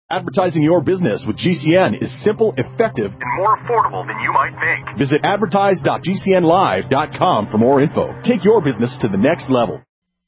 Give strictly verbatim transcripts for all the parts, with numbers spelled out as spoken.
Advertising your business with G C N is simple, effective, and more affordable than you might think. Visit advertise dot g c n live dot com for more info. Take your business to the next level.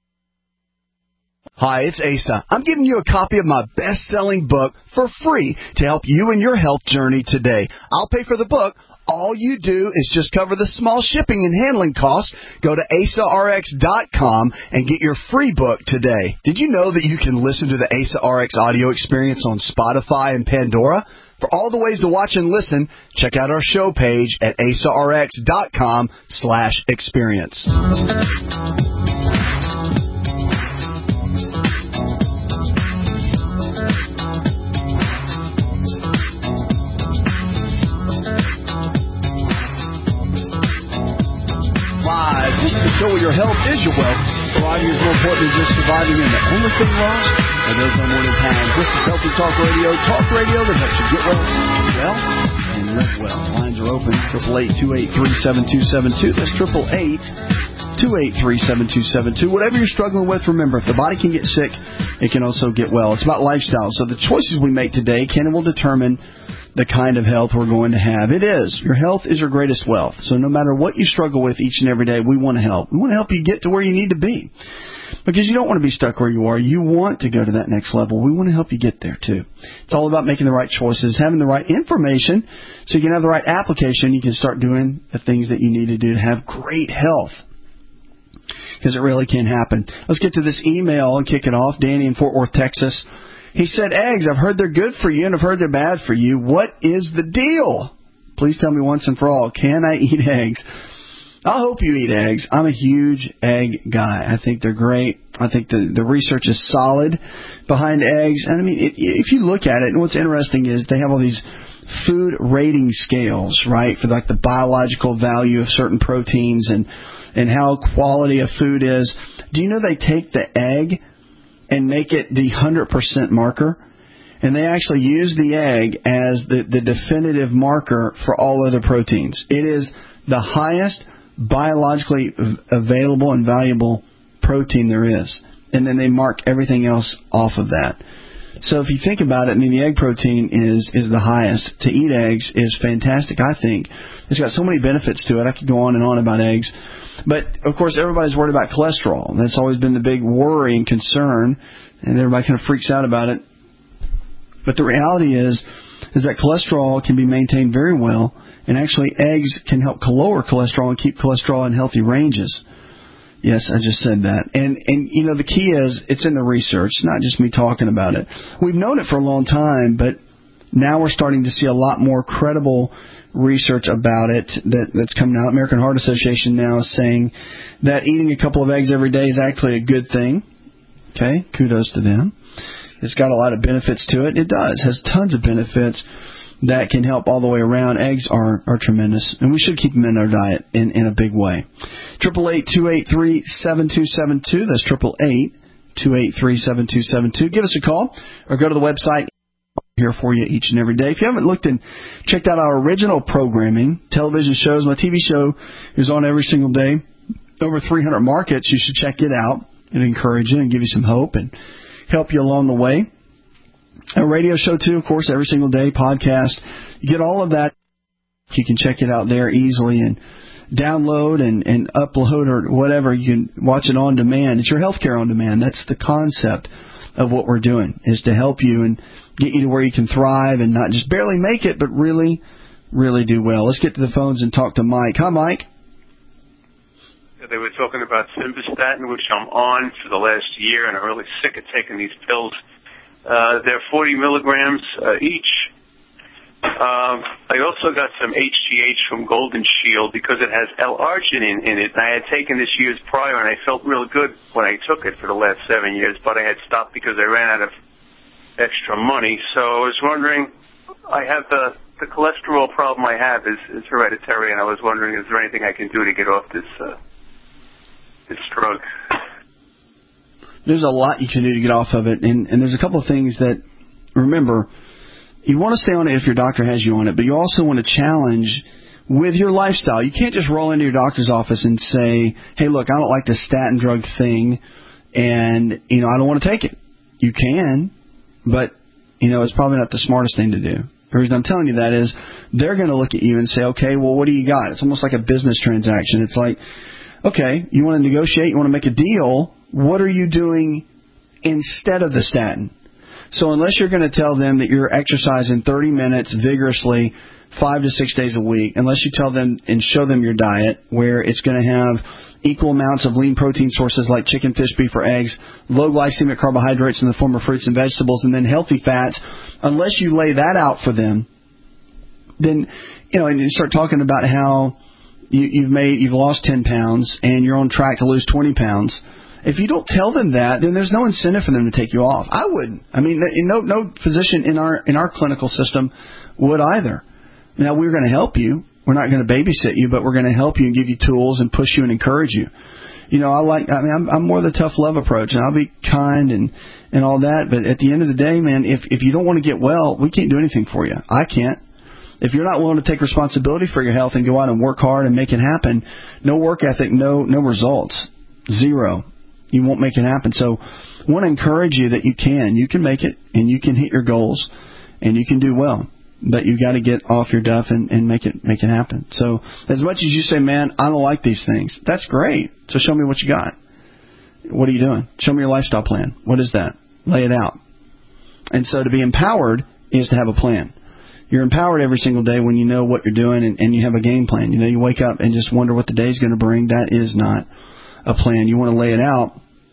Hi, it's Asa. I'm giving you a copy of my best-selling book for free to help you in your health journey today. I'll pay for the book. All you do is just cover the small shipping and handling costs. Go to asa r x dot com and get your free book today. Did you know that you can listen to the Asa R X audio experience on Spotify and Pandora? For all the ways to watch and listen, check out our show page at asa r x dot com slash experience. So your health is your wealth. Surviving is more important than just surviving, and the only thing lost are those unwanted pangs. This is Healthy Talk Radio, talk radio that helps you get well, well, and live well. Lines are open, triple eight, two eight three, seven two seven two. That's triple eight, two eight three, seven two seven two. Whatever you're struggling with, remember, if the body can get sick, it can also get well. It's about lifestyle. So the choices we make today can and will determine the kind of health we're going to have. It is. Your health is your greatest wealth. So no matter what you struggle with each and every day, we want to help. We want to help you get to where you need to be. Because you don't want to be stuck where you are. You want to go to that next level. We want to help you get there, too. It's all about making the right choices, having the right information, so you can have the right application. You can start doing the things that you need to do to have great health. Because it really can happen. Let's get to this email and kick it off. Danny in Fort Worth, Texas. He said, eggs, I've heard they're good for you and I've heard they're bad for you. What is the deal? Please tell me once and for all, can I eat eggs? I hope you eat eggs. I'm a huge egg guy. I think they're great. I think the, the research is solid behind eggs. And I mean, it, if you look at it, and what's interesting is they have all these food rating scales, right, for like the biological value of certain proteins and, and how quality of food is. Do you know they take the egg and make it the one hundred percent marker? And they actually use the egg as the, the definitive marker for all other proteins. It is the highest biologically available and valuable protein there is. And then they mark everything else off of that. So if you think about it, I mean, the egg protein is, is the highest. To eat eggs is fantastic, I think. It's got so many benefits to it. I could go on and on about eggs. But, of course, everybody's worried about cholesterol. That's always been the big worry and concern, and everybody kind of freaks out about it. But the reality is, is that cholesterol can be maintained very well, and actually eggs can help lower cholesterol and keep cholesterol in healthy ranges. Yes, I just said that. And, and you know, the key is it's in the research, not just me talking about it. We've known it for a long time, but now we're starting to see a lot more credible research about it that, that's coming out. American Heart Association now is saying that eating a couple of eggs every day is actually a good thing. Okay, kudos to them. It's got a lot of benefits to it. It does. It has tons of benefits that can help all the way around. Eggs are, are tremendous, and we should keep them in our diet in, in a big way. triple eight, two eight three, seven two seven two. That's triple eight, two eight three, seven two seven two. Give us a call or go to the website. Here for you each and every day. If you haven't looked and checked out our original programming, television shows, my T V show is on every single day. Over three hundred markets. You should check it out and encourage you and give you some hope and help you along the way. A radio show, too, of course, every single day, podcast. You get all of that. You can check it out there easily and download and, and upload or whatever. You can watch it on demand. It's your healthcare on demand. That's the concept of what we're doing, is to help you and get you to where you can thrive and not just barely make it, but really, really do well. Let's get to the phones and talk to Mike. Hi, Mike. They were talking about Simvastatin, which I'm on for the last year, and I'm really sick of taking these pills. Uh, they're forty milligrams uh, each. Um, I also got some H G H from Golden Shield because it has L-arginine in it. I had taken this years prior, and I felt real good when I took it for the last seven years, but I had stopped because I ran out of extra money. So I was wondering, I have the, the cholesterol problem I have is, is hereditary, and I was wondering, is there anything I can do to get off this, uh, this drug? There's a lot you can do to get off of it, and, and there's a couple of things that, remember, you want to stay on it if your doctor has you on it, but you also want to challenge with your lifestyle. You can't just roll into your doctor's office and say, hey, look, I don't like this statin drug thing, and, you know, I don't want to take it. You can, but you know, it's probably not the smartest thing to do. The reason I'm telling you that is they're going to look at you and say, okay, well, what do you got? It's almost like a business transaction. It's like, okay, you want to negotiate, you want to make a deal. What are you doing instead of the statin? So unless you're going to tell them that you're exercising thirty minutes vigorously five to six days a week, unless you tell them and show them your diet where it's going to have equal amounts of lean protein sources like chicken, fish, beef, or eggs, low glycemic carbohydrates in the form of fruits and vegetables, and then healthy fats, unless you lay that out for them, then, you know, and you start talking about how you, you've made, you've lost ten pounds and you're on track to lose twenty pounds. If you don't tell them that, then there's no incentive for them to take you off. I wouldn't. I mean, no, no physician in our in our clinical system would either. Now, we're going to help you. We're not going to babysit you, but we're going to help you and give you tools and push you and encourage you. You know, I like. I mean, I'm, I'm more the tough love approach, and I'll be kind and and all that. But at the end of the day, man, if if you don't want to get well, we can't do anything for you. I can't. If you're not willing to take responsibility for your health and go out and work hard and make it happen, no work ethic, no no results, zero. You won't make it happen. So I want to encourage you that you can. You can make it, and you can hit your goals, and you can do well. But you got to get off your duff and, and make it make it happen. So as much as you say, man, I don't like these things, that's great. So show me what you got. What are you doing? Show me your lifestyle plan. What is that? Lay it out. And so to be empowered is to have a plan. You're empowered every single day when you know what you're doing and, and you have a game plan. You know, you wake up and just wonder what the day's going to bring. That is not a plan. You want to lay it out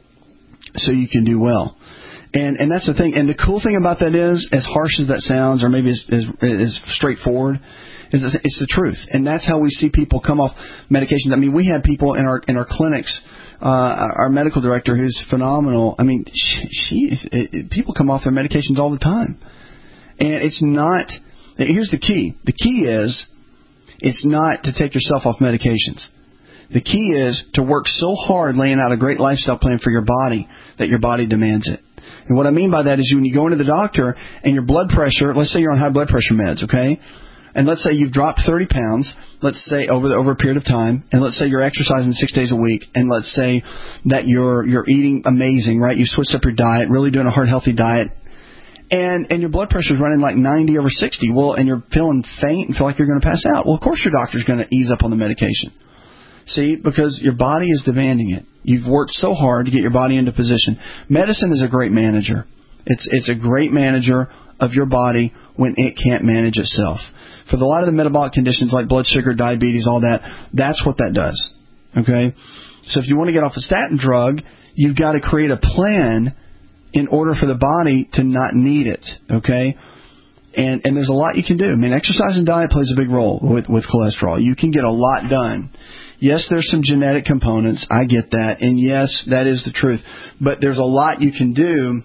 so you can do well. And and that's the thing. And the cool thing about that is, as harsh as that sounds, or maybe as, as, as straightforward, is it's the truth. And that's how we see people come off medications. I mean, we had people in our in our clinics. Uh, our medical director, who's phenomenal. I mean, she, she it, it, people come off their medications all the time. And it's not. Here's the key. The key is, it's not to take yourself off medications. The key is to work so hard laying out a great lifestyle plan for your body that your body demands it. And what I mean by that is when you go into the doctor and your blood pressure, let's say you're on high blood pressure meds, okay? And let's say you've dropped thirty pounds, let's say over the, over a period of time, and let's say you're exercising six days a week, and let's say that you're you're eating amazing, right? You switched up your diet, really doing a heart healthy diet, and and your blood pressure is running like ninety over sixty. Well, and you're feeling faint and feel like you're going to pass out. Well, of course your doctor's going to ease up on the medication. See, because your body is demanding it. You've worked so hard to get your body into position. Medicine is a great manager. It's it's a great manager of your body when it can't manage itself. For the, a lot of the metabolic conditions like blood sugar, diabetes, all that, that's what that does. Okay? So if you want to get off a statin drug, you've got to create a plan in order for the body to not need it. Okay? And and there's a lot you can do. I mean, exercise and diet plays a big role with, with cholesterol. You can get a lot done. Yes, there's some genetic components. I get that. And yes, that is the truth. But there's a lot you can do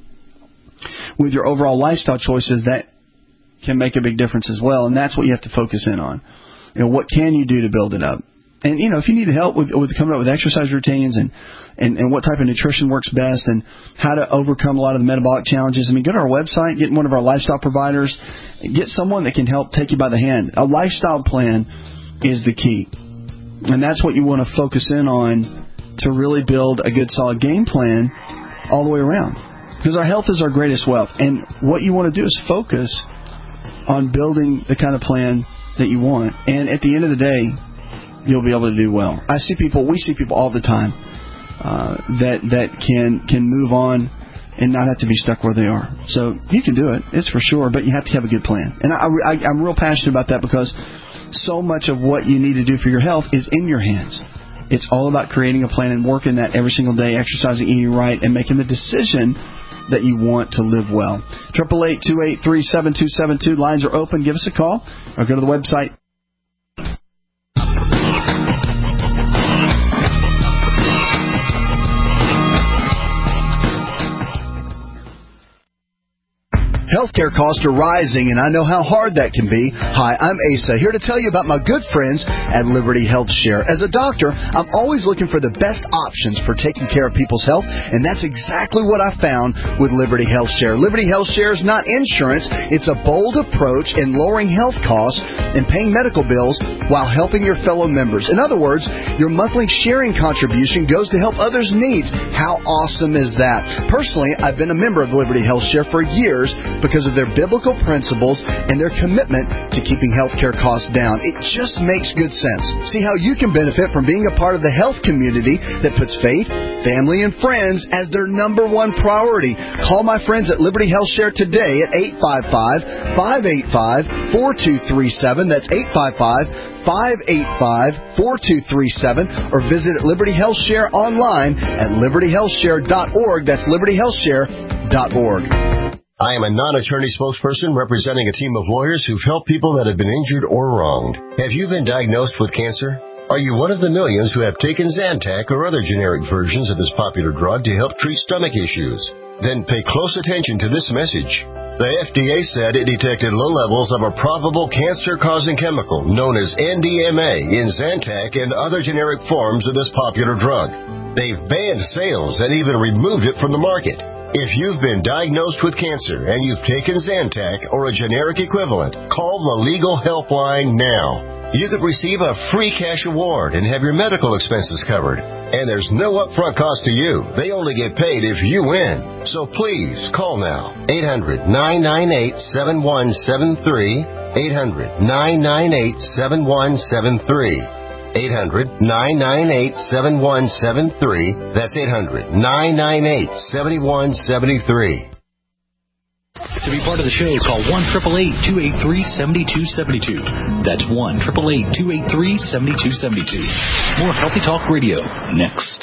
with your overall lifestyle choices that can make a big difference as well. And that's what you have to focus in on. You know, what can you do to build it up? And, you know, if you need help with, with coming up with exercise routines and, and, and what type of nutrition works best and how to overcome a lot of the metabolic challenges, I mean, go to our website, get one of our lifestyle providers, get someone that can help take you by the hand. A lifestyle plan is the key. And that's what you want to focus in on to really build a good, solid game plan all the way around. Because our health is our greatest wealth. And what you want to do is focus on building the kind of plan that you want. And at the end of the day, you'll be able to do well. I see people, we see people all the time uh, that that can can move on and not have to be stuck where they are. So you can do it, it's for sure, but you have to have a good plan. And I, I, I'm real passionate about that because so much of what you need to do for your health is in your hands. It's all about creating a plan and working that every single day, exercising, eating right, and making the decision that you want to live well. eight eight eight, two eight three, seven two seven two. Lines are open. Give us a call or go to the website. Healthcare costs are rising, and I know how hard that can be. Hi, I'm Asa, here to tell you about my good friends at Liberty Health Share. As a doctor, I'm always looking for the best options for taking care of people's health, and that's exactly what I found with Liberty Health Share. Liberty Health Share is not insurance. It's a bold approach in lowering health costs and paying medical bills while helping your fellow members. In other words, your monthly sharing contribution goes to help others' needs. How awesome is that? Personally, I've been a member of Liberty Health Share for years because of their biblical principles and their commitment to keeping healthcare costs down. It just makes good sense. See how you can benefit from being a part of the health community that puts faith, family, and friends as their number one priority. Call my friends at Liberty Health Share today at eight five five, five eight five, four two three seven. That's eight five five, five eight five, four two three seven. Or visit Liberty Health Share online at liberty health share dot org. That's liberty health share dot org. I am a non-attorney spokesperson representing a team of lawyers who've helped people that have been injured or wronged. Have you been diagnosed with cancer? Are you one of the millions who have taken Zantac or other generic versions of this popular drug to help treat stomach issues? Then pay close attention to this message. The F D A said it detected low levels of a probable cancer-causing chemical known as N D M A in Zantac and other generic forms of this popular drug. They've banned sales and even removed it from the market. If you've been diagnosed with cancer and you've taken Zantac or a generic equivalent, call the Legal Helpline now. You could receive a free cash award and have your medical expenses covered. And there's no upfront cost to you. They only get paid if you win. So please, call now. eight hundred, nine nine eight, seven one seven three. eight hundred, nine nine eight, seven one seven three. eight hundred, nine nine eight, seven one seven three. That's eight hundred, nine nine eight, seven one seven three. To be part of the show, call one eight eight eight, two eight three, seven two seven two. That's one eight eight eight, two eight three, seven two seven two. More Healthy Talk Radio next.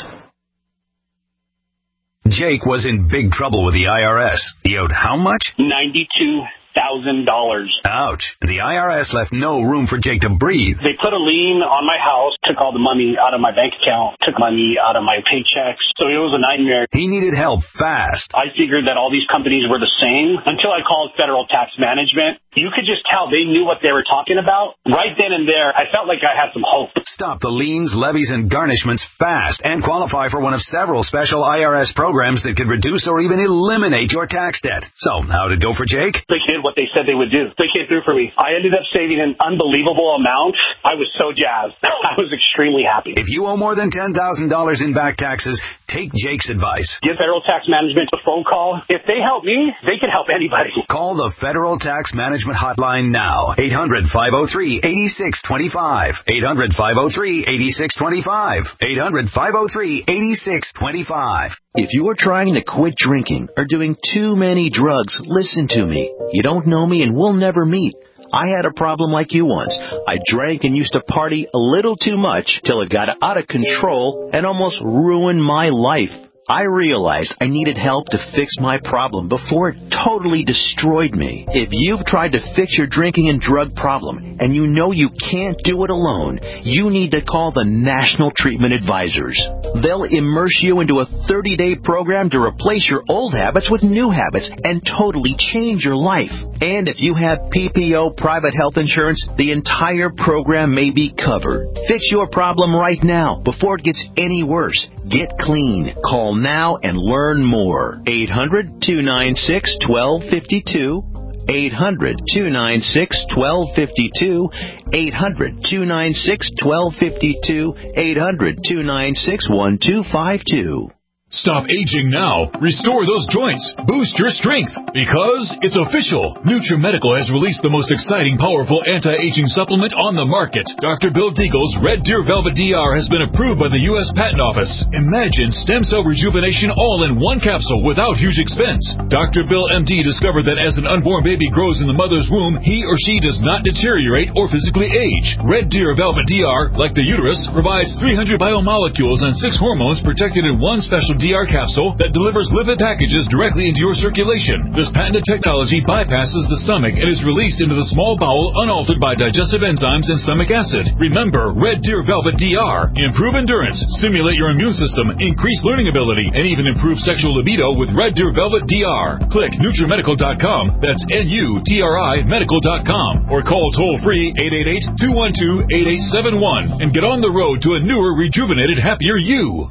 Jake was in big trouble with the I R S. He owed how much? ninety-two thousand dollars. Ouch. The I R S left no room for Jake to breathe. They put a lien on my house, took all the money out of my bank account, took money out of my paychecks. So it was a nightmare. He needed help fast. I figured that all these companies were the same until I called Federal Tax Management. You could just tell they knew what they were talking about. Right then and there, I felt like I had some hope. Stop the liens, levies, and garnishments fast and qualify for one of several special I R S programs that could reduce or even eliminate your tax debt. So, how'd it go for Jake? They did what they said they would do. They came through for me. I ended up saving an unbelievable amount. I was so jazzed. I was extremely happy. If you owe more than ten thousand dollars in back taxes, take Jake's advice. Give Federal Tax Management a phone call. If they help me, they can help anybody. Call the Federal Tax Management Hotline now. eight hundred, five oh three, eight six two five. eight hundred, five oh three, eight six two five. eight hundred, five oh three, eight six two five. If you are trying to quit drinking or doing too many drugs, listen to me. You don't know me and we'll never meet. I had a problem like you once. I drank and used to party a little too much till it got out of control and almost ruined my life. I realized I needed help to fix my problem before it totally destroyed me. If you've tried to fix your drinking and drug problem and you know you can't do it alone, you need to call the National Treatment Advisors. They'll immerse you into a thirty-day program to replace your old habits with new habits and totally change your life. And if you have P P O private health insurance, the entire program may be covered. Fix your problem right now before it gets any worse. Get clean. Call now and learn more. eight hundred, two nine six, one two five two. eight hundred, two nine six, one two five two. eight hundred, two nine six, one two five two. eight hundred, two nine six, one two five two. Stop aging now. Restore those joints. Boost your strength. Because it's official. NutriMedical has released the most exciting, powerful anti-aging supplement on the market. Doctor Bill Deagle's Red Deer Velvet D R has been approved by the U S Patent Office. Imagine stem cell rejuvenation all in one capsule without huge expense. Doctor Bill M D discovered that as an unborn baby grows in the mother's womb, he or she does not deteriorate or physically age. Red Deer Velvet D R, like the uterus, provides three hundred biomolecules and six hormones protected in one special D R capsule that delivers lipid packages directly into your circulation. This patented technology bypasses the stomach and is released into the small bowel unaltered by digestive enzymes and stomach acid. Remember, Red Deer Velvet D R. Improve endurance, stimulate your immune system, increase learning ability, and even improve sexual libido with Red Deer Velvet D R. Click NutriMedical dot com. That's N U T R I medical dot com. Or call toll-free eight eight eight, two one two, eight eight seven one and get on the road to a newer, rejuvenated, happier you.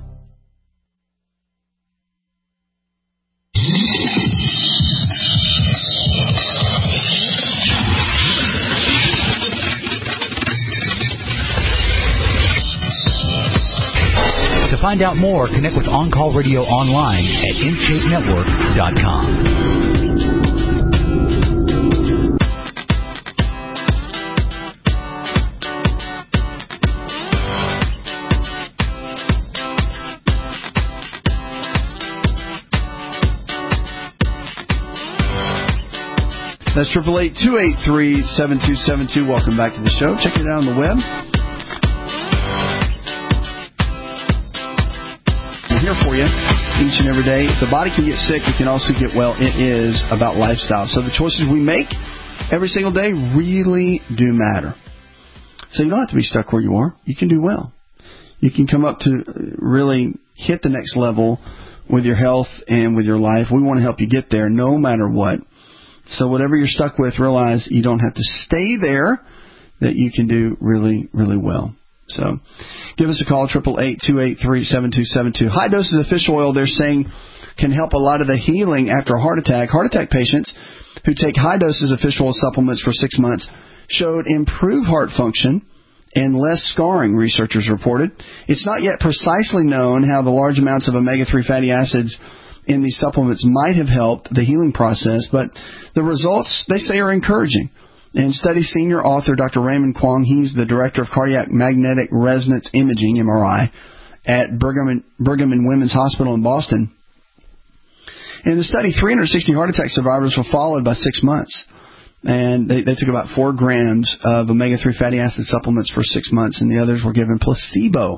To find out more, connect with On-Call Radio online at in shape network dot com. That's eight eight eight, two eight three, seven two seven two. Welcome back to the show. Check it out on the web. We're here for you each and every day. If the body can get sick, it can also get well. It is about lifestyle. So the choices we make every single day really do matter. So you don't have to be stuck where you are. You can do well. You can come up to really hit the next level with your health and with your life. We want to help you get there no matter what. So whatever you're stuck with, realize you don't have to stay there, that you can do really, really well. So give us a call, eight eight eight, two eight three, seven two seven two. High doses of fish oil, they're saying, can help a lot of the healing after a heart attack. Heart attack patients who take high doses of fish oil supplements for six months showed improved heart function and less scarring, researchers reported. It's not yet precisely known how the large amounts of omega three fatty acids in these supplements might have helped the healing process, but the results, they say, are encouraging. And study senior author Doctor Raymond Kwong, he's the director of cardiac magnetic resonance imaging, M R I, at Brigham and, Brigham and Women's Hospital in Boston. In the study, three hundred sixty heart attack survivors were followed by six months. And they, they took about four grams of omega three fatty acid supplements for six months, and the others were given placebo.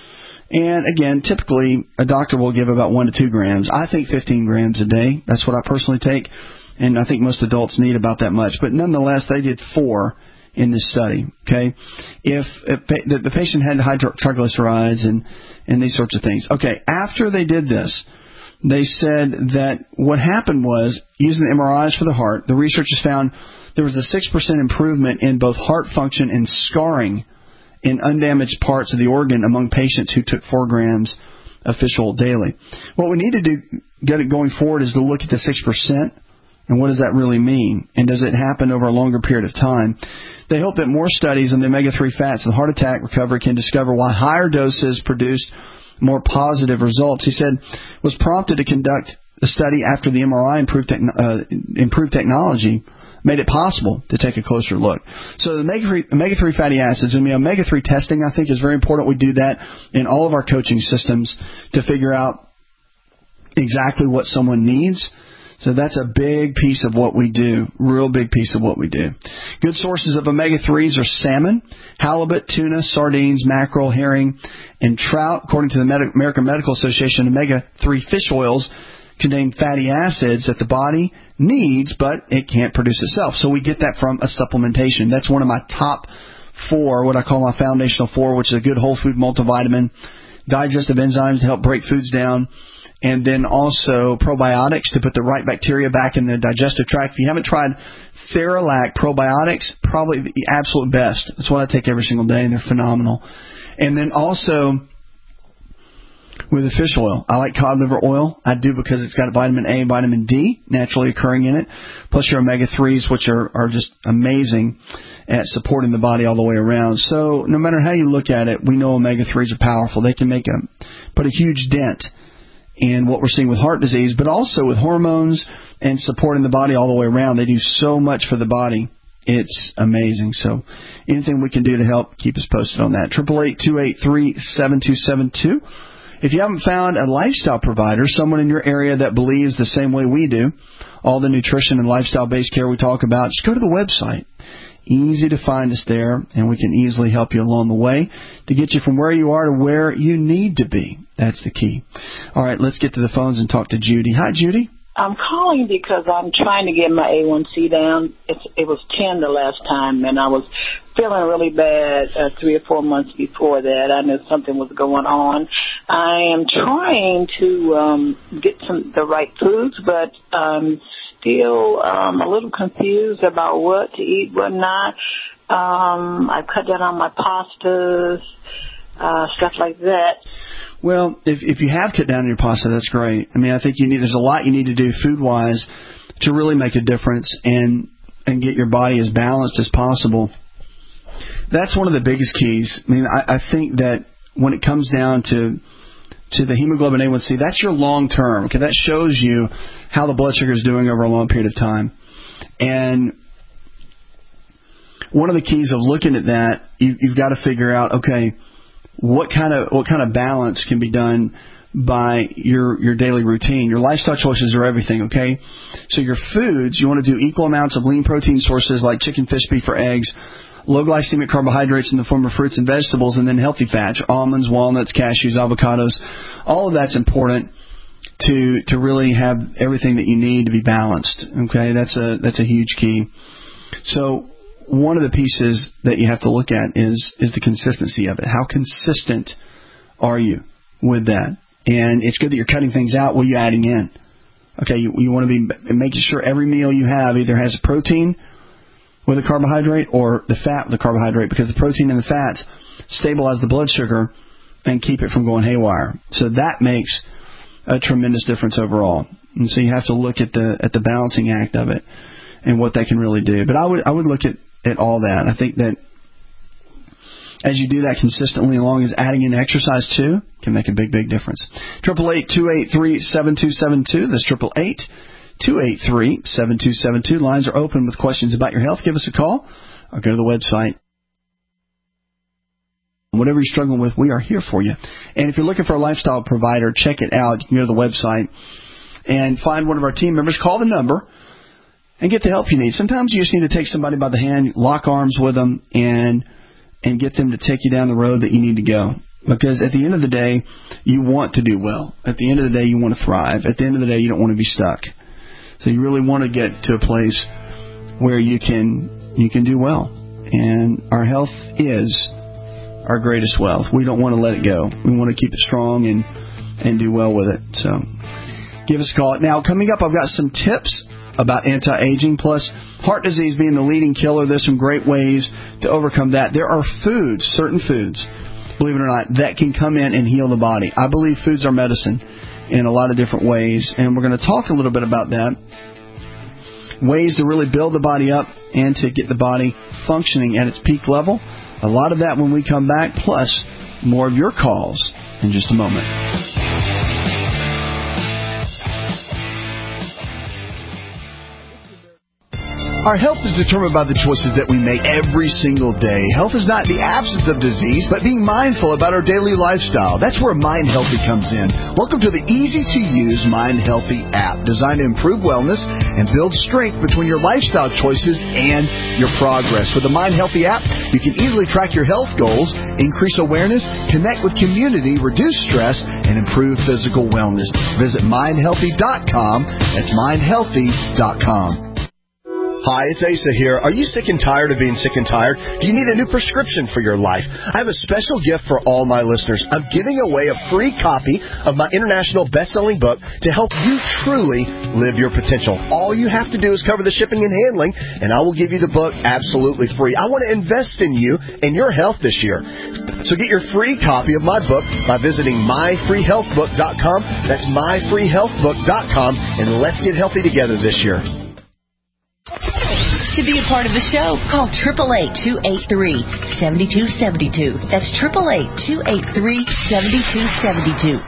And again, typically a doctor will give about one to two grams. I think fifteen grams a day. That's what I personally take. And I think most adults need about that much. But nonetheless, they did four in this study. Okay, if, if the, the patient had high triglycerides and, and these sorts of things. Okay, after they did this, they said that what happened was, using the M R Is for the heart, the researchers found there was a six percent improvement in both heart function and scarring in undamaged parts of the organ among patients who took four grams of fish oil daily. What we need to do, get it going forward, is to look at the six percent. And what does that really mean? And does it happen over a longer period of time? They hope that more studies on the omega three fats and heart attack recovery can discover why higher doses produced more positive results. He said, was prompted to conduct a study after the M R I improved, techn- uh, improved technology made it possible to take a closer look. So the omega three fatty acids, and the omega three testing, I think, is very important. We do that in all of our coaching systems to figure out exactly what someone needs. So that's a big piece of what we do, real big piece of what we do. Good sources of omega threes are salmon, halibut, tuna, sardines, mackerel, herring, and trout. According to the Medi- American Medical Association, omega three fish oils contain fatty acids that the body needs, but it can't produce itself. So we get that from a supplementation. That's one of my top four, what I call my foundational four, which is a good whole food multivitamin, digestive enzymes to help break foods down, and then also probiotics to put the right bacteria back in the digestive tract. If you haven't tried Theralac probiotics, probably the absolute best. That's what I take every single day, and they're phenomenal. And then also with the fish oil, I like cod liver oil. I do because it's got vitamin A and vitamin D naturally occurring in it, plus your omega threes, which are, are just amazing at supporting the body all the way around. So no matter how you look at it, we know omega threes are powerful. They can make a put a huge dent in what we're seeing with heart disease, but also with hormones and supporting the body all the way around. They do so much for the body. It's amazing. So anything we can do to help, keep us posted on that. eight eight eight, two eight three, seven two seven two. If you haven't found a lifestyle provider, someone in your area that believes the same way we do, all the nutrition and lifestyle-based care we talk about, just go to the website. Easy to find us there, and we can easily help you along the way to get you from where you are to where you need to be. That's the key. All right, let's get to the phones and talk to Judy. Hi, Judy. I'm calling because I'm trying to get my A one C down. It's, it was ten the last time, and I was feeling really bad uh, three or four months before that. I knew something was going on. I am trying to um, get some the right foods, but um still um, a little confused about what to eat, what not. Um, I cut down on my pastas, uh, stuff like that. Well, if if you have cut down on your pasta, that's great. I mean, I think you need there's a lot you need to do food-wise to really make a difference and and get your body as balanced as possible. That's one of the biggest keys. I mean, I, I think that when it comes down to to the hemoglobin A one C, that's your long term. Okay, that shows you how the blood sugar is doing over a long period of time. And one of the keys of looking at that, you, you've got to figure out, okay, what kind of what kind of balance can be done by your your daily routine. Your lifestyle choices are everything, okay? So your foods, you want to do equal amounts of lean protein sources like chicken, fish, beef, or eggs, low glycemic carbohydrates in the form of fruits and vegetables, and then healthy fats, almonds, walnuts, cashews, avocados. All of that's important to to really have everything that you need to be balanced, okay? That's a that's a huge key. So one of the pieces that you have to look at is is the consistency of it. How consistent are you with that? And it's good that you're cutting things out. What are you adding in? Okay, you, you want to be making sure every meal you have either has a protein with a carbohydrate or the fat with a carbohydrate, because the protein and the fats stabilize the blood sugar and keep it from going haywire. So that makes a tremendous difference overall. And so you have to look at the at the balancing act of it and what they can really do. But I would I would look at, at all that. I think that as you do that consistently, along as adding in exercise too, can make a big, big difference. Triple eight two eight three seven two seven two. That's triple eight two eight three seven two seven two. Lines are open with questions about your health. Give us a call or go to the website. Whatever you're struggling with, we are here for you. And if you're looking for a lifestyle provider, check it out. You can go to the website and find one of our team members. Call the number and get the help you need. Sometimes you just need to take somebody by the hand, lock arms with them, and and get them to take you down the road that you need to go. Because at the end of the day, you want to do well. At the end of the day, you want to thrive. At the end of the day, you don't want to be stuck. So you really want to get to a place where you can you can do well. And our health is our greatest wealth. We don't want to let it go. We want to keep it strong and, and do well with it. So give us a call. Now, coming up, I've got some tips about anti-aging, plus heart disease being the leading killer. There's some great ways to overcome that. There are foods, certain foods, believe it or not, that can come in and heal the body. I believe foods are medicine in a lot of different ways, and we're going to talk a little bit about that. Ways to really build the body up and to get the body functioning at its peak level. A lot of that when we come back, plus more of your calls in just a moment. Our health is determined by the choices that we make every single day. Health is not the absence of disease, but being mindful about our daily lifestyle. That's where Mind Healthy comes in. Welcome to the easy-to-use Mind Healthy app, designed to improve wellness and build strength between your lifestyle choices and your progress. With the Mind Healthy app, you can easily track your health goals, increase awareness, connect with community, reduce stress, and improve physical wellness. Visit mind healthy dot com. That's mind healthy dot com. Hi, it's Asa here. Are you sick and tired of being sick and tired? Do you need a new prescription for your life? I have a special gift for all my listeners. I'm giving away a free copy of my international best-selling book to help you truly live your potential. All you have to do is cover the shipping and handling, and I will give you the book absolutely free. I want to invest in you and your health this year. So get your free copy of my book by visiting my free health book dot com. That's my free health book dot com, and let's get healthy together this year. To be a part of the show, call eight eight eight, two eight three, seven two seven two. That's eight eight eight, two eight three, seven two seven two.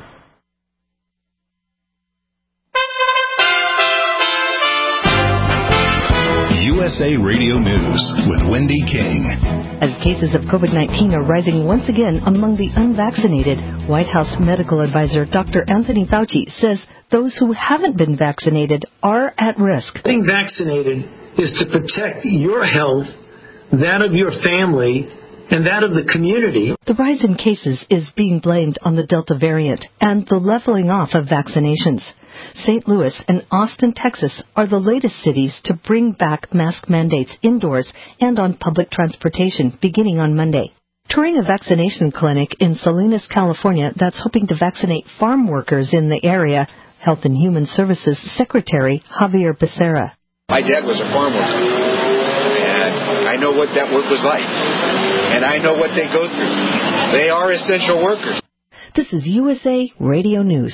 U S A Radio News with Wendy King. As cases of COVID nineteen are rising once again among the unvaccinated, White House medical advisor Doctor Anthony Fauci says those who haven't been vaccinated are at risk. Getting vaccinated is to protect your health, that of your family, and that of the community. The rise in cases is being blamed on the Delta variant and the leveling off of vaccinations. Saint Louis and Austin, Texas are the latest cities to bring back mask mandates indoors and on public transportation beginning on Monday. Touring a vaccination clinic in Salinas, California that's hoping to vaccinate farm workers in the area, Health and Human Services Secretary Javier Becerra. My dad was a farm worker, and I know what that work was like, and I know what they go through. They are essential workers. This is U S A Radio News.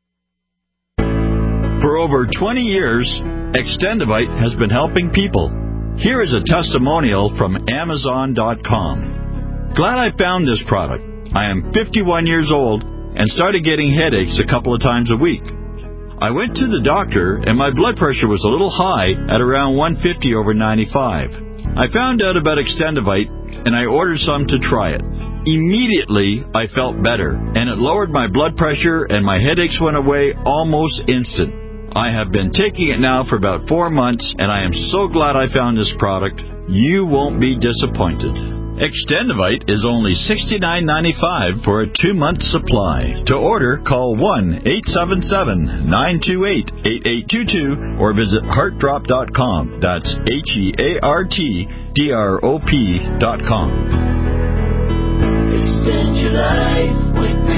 For over twenty years, Extendivite has been helping people. Here is a testimonial from Amazon dot com. Glad I found this product. I am fifty-one years old and started getting headaches a couple of times a week. I went to the doctor, and my blood pressure was a little high at around one fifty over ninety-five. I found out about Extendivite, and I ordered some to try it. Immediately, I felt better, and it lowered my blood pressure, and my headaches went away almost instant. I have been taking it now for about four months, and I am so glad I found this product. You won't be disappointed. Extendivite is only sixty-nine ninety-five for a two-month supply. To order, call one eight seven seven, nine two eight, eight eight two two or visit heart drop dot com. That's H E A R T D R O P dot com. Extend your life with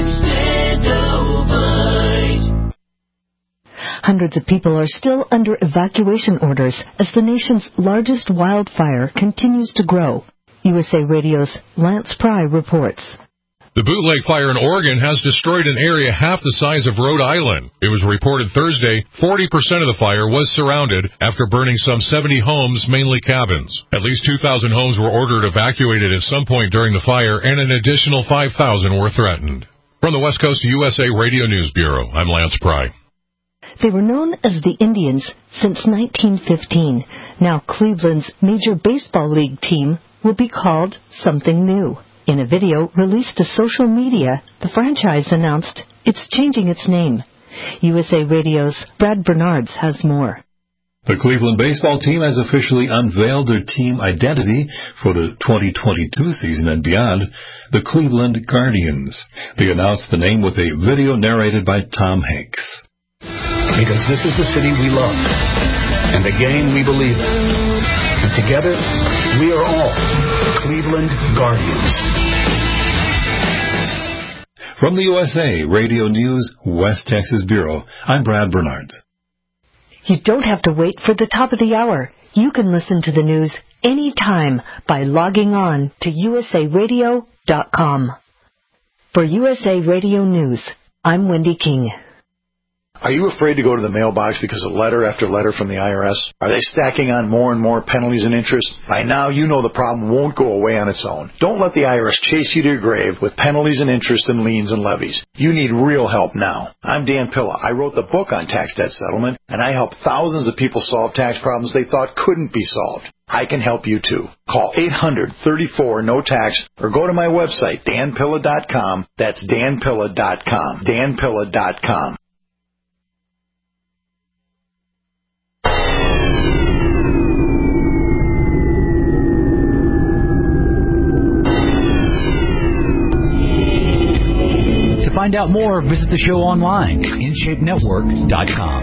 Extendivite. Hundreds of people are still under evacuation orders as the nation's largest wildfire continues to grow. U S A Radio's Lance Pry reports. The Bootleg Fire in Oregon has destroyed an area half the size of Rhode Island. It was reported Thursday forty percent of the fire was surrounded after burning some seventy homes, mainly cabins. At least two thousand homes were ordered evacuated at some point during the fire, and an additional five thousand were threatened. From the West Coast U S A Radio News Bureau, I'm Lance Pry. They were known as the Indians since nineteen fifteen. Now Cleveland's Major Baseball League team will be called something new. In a video released to social media, the franchise announced it's changing its name. U S A Radio's Brad Bernards has more. The Cleveland baseball team has officially unveiled their team identity for the twenty twenty-two season and beyond, the Cleveland Guardians. They announced the name with a video narrated by Tom Hanks. Because this is the city we love and the game we believe in. And together, we are all Cleveland Guardians. From the U S A Radio News West Texas Bureau, I'm Brad Bernards. You don't have to wait for the top of the hour. You can listen to the news anytime by logging on to U S A radio dot com. For U S A Radio News, I'm Wendy King. Are you afraid to go to the mailbox because of letter after letter from the I R S? Are they stacking on more and more penalties and interest? By now, you know the problem won't go away on its own. Don't let the I R S chase you to your grave with penalties and interest and liens and levies. You need real help now. I'm Dan Pilla. I wrote the book on tax debt settlement, and I help thousands of people solve tax problems they thought couldn't be solved. I can help you too. Call eight hundred, thirty-four, no tax or go to my website, dan pilla dot com. That's dan pilla dot com. dan pilla dot com. To find out more, visit the show online, in shape network dot com.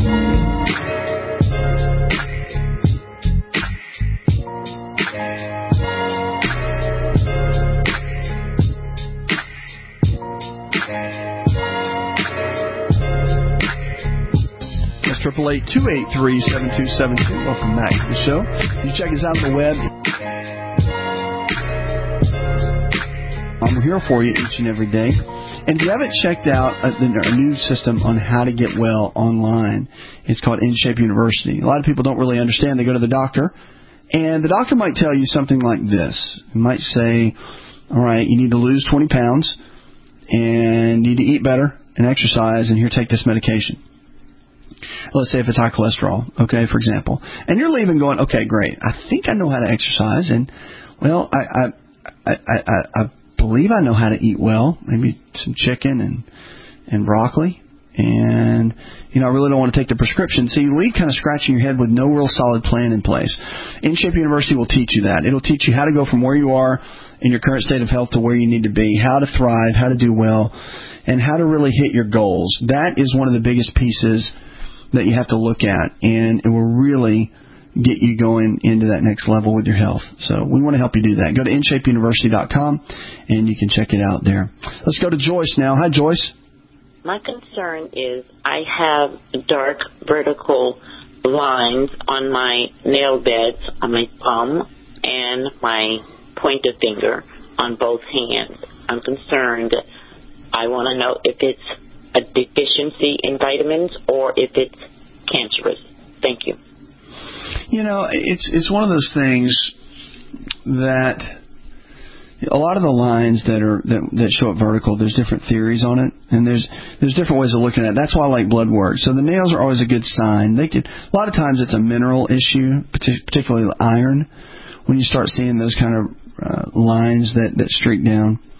That's triple eight two eight three seven two seven two. Welcome back to the show. You check us out on the web. I'm here for you each and every day. And if you haven't checked out a, a new system on how to get well online, it's called InShape University. A lot of people don't really understand. They go to the doctor, and the doctor might tell you something like this. He might say, all right, you need to lose twenty pounds, and you need to eat better and exercise, and here, take this medication. Let's say if it's high cholesterol, okay, for example. And you're leaving going, okay, great. I think I know how to exercise, and, well, I I I, I, I believe I know how to eat well, maybe some chicken and and broccoli, and you know I really don't want to take the prescription. So you leave kind of scratching your head with no real solid plan in place. InShape University will teach you that. It'll teach you how to go from where you are in your current state of health to where you need to be, how to thrive, how to do well, and how to really hit your goals. That is one of the biggest pieces that you have to look at, and it will really get you going into that next level with your health. So we want to help you do that. Go to in shape university dot com, and you can check it out there. Let's go to Joyce now. Hi, Joyce. My concern is I have dark vertical lines on my nail beds, on my thumb and my pointer finger on both hands. I'm concerned. I want to know if it's a deficiency in vitamins or if it's cancerous. Thank you. You know, it's it's one of those things that a lot of the lines that are that, that show up vertical, there's different theories on it, and there's there's different ways of looking at it. That's why I like blood work. So the nails are always a good sign. They could a lot of times it's a mineral issue, particularly iron. When you start seeing those kind of uh, lines that that streak down,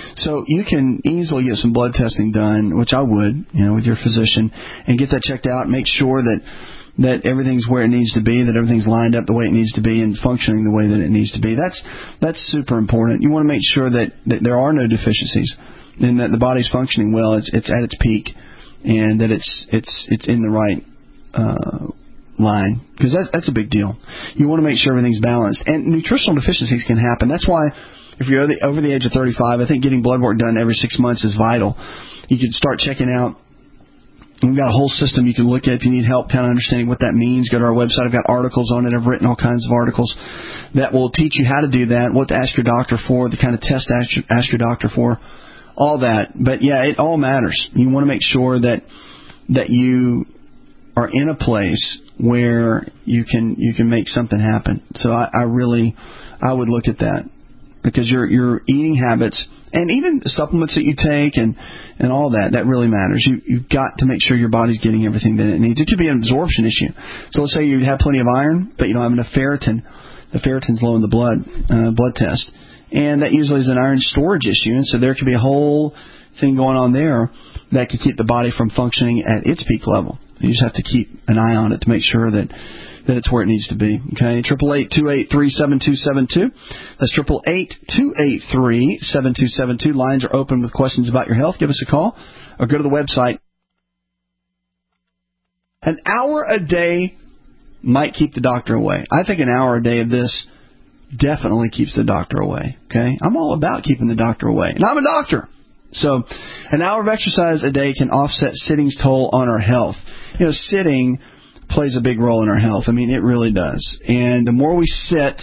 So you can easily get some blood testing done, which I would, you know, with your physician, and get that checked out. Make sure that that everything's where it needs to be, that everything's lined up the way it needs to be, and functioning the way that it needs to be. That's that's super important. You want to make sure that, that there are no deficiencies, and that the body's functioning well. It's it's at its peak, and that it's it's it's in the right uh, line, because that's that's a big deal. You want to make sure everything's balanced, and nutritional deficiencies can happen. That's why if you're over the, over the age of thirty-five, I think getting blood work done every six months is vital. You can start checking out. We've got a whole system you can look at if you need help kind of understanding what that means. Go to our website. I've got articles on it. I've written all kinds of articles that will teach you how to do that, what to ask your doctor for, the kind of test to ask your, ask your doctor for, all that. But, yeah, it all matters. You want to make sure that that you are in a place where you can you can make something happen. So I, I really I would look at that, because your your eating habits and even the supplements that you take and, and all that, that really matters. You, you've got to make sure your body's getting everything that it needs. It could be an absorption issue. So let's say you have plenty of iron, but you don't have enough ferritin. The ferritin's low in the blood, uh, blood test. And that usually is an iron storage issue. And so there could be a whole thing going on there that could keep the body from functioning at its peak level. You just have to keep an eye on it to make sure that that it's where it needs to be. Okay, triple eight two eight three seven two seven two. That's triple eight two eight three seven two seven two. Lines are open with questions about your health. Give us a call or go to the website. An hour a day might keep the doctor away. I think an hour a day of this definitely keeps the doctor away. Okay, I'm all about keeping the doctor away, and I'm a doctor. So an hour of exercise a day can offset sitting's toll on our health. You know, sitting plays a big role in our health. I mean, it really does. And the more we sit,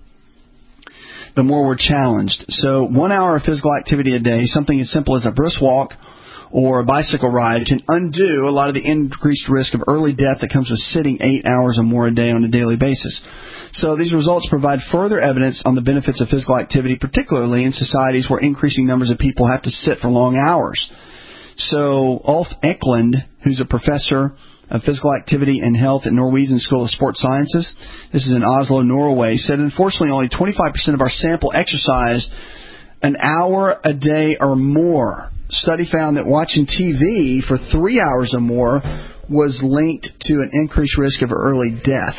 the more we're challenged. So one hour of physical activity a day, something as simple as a brisk walk or a bicycle ride, can undo a lot of the increased risk of early death that comes with sitting eight hours or more a day on a daily basis. So these results provide further evidence on the benefits of physical activity, particularly in societies where increasing numbers of people have to sit for long hours. So Ulf Eklund, who's a professor of physical activity and health at Norwegian School of Sports Sciences, this is in Oslo, Norway, said unfortunately only twenty-five percent of our sample exercised an hour a day or more. Study found that watching T V for three hours or more was linked to an increased risk of early death.